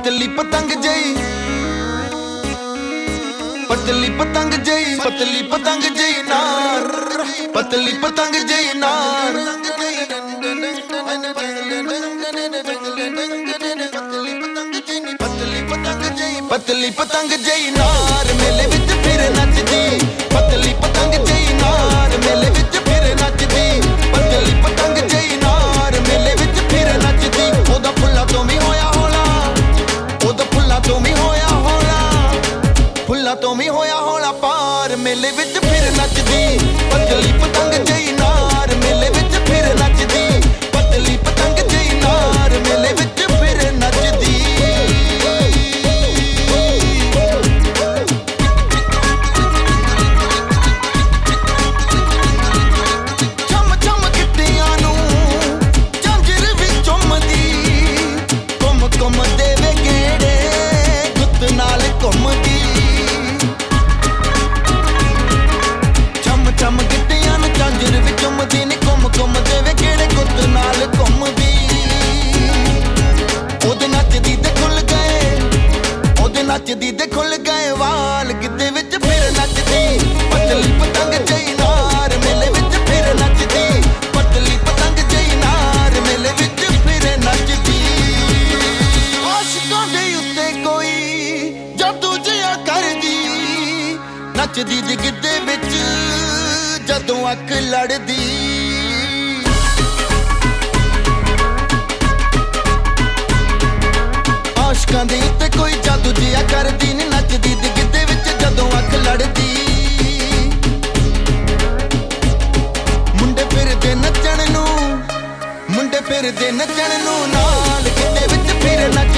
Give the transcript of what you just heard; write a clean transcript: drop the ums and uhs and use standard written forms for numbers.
पतली पतंग जई, पतली पतंग जई, पतली पतंग जई नार, पतली पतंग जई नार, पतली पतंग जई नार मेले विच फिर नचदी, पतली पतंग जई नार मेले विच फिर नचदी, पतली पतंग जई नार मेले विच फिर नचदी। ओदा फुल्ला तो भी होया होला, ओदा फुल्ला तो भी होया होला, फुल्ला तो भी होया होला पार मेले विच फिर नचदी, पतली पतंग जई नार मेले विच फिर नचदी, पतली पतंग जई नार मेले विच फिर नचदी। चम गिट्टियां नूं झांजर विच चुमदी नी घुम घुम देवे किहड़े गुत्त नाल घुमदी। ओदे नचदी ते खुल गए, ओदे नचदी ते खुल गए वाल गिद्दे विच फिर नचदी, पतली पतंग जई नार मेले विच फिर नचदी, पतली पतंग जई नार मेले विच फिर नचदी। आशिकां दे उत्ते कोई जादू जिहा करदी, नचदी दी गिद्दे विच जदों अख लड़दी। आशिकां दे उत्ते कोई जादू जिहा करदी नी, नचदी दी गिद्दे विच जदों अख लड़दी। मुंडे फिरदे नचण नूं, मुंडे फिरदे नचण नूं नाल गिद्दे विच फिर नच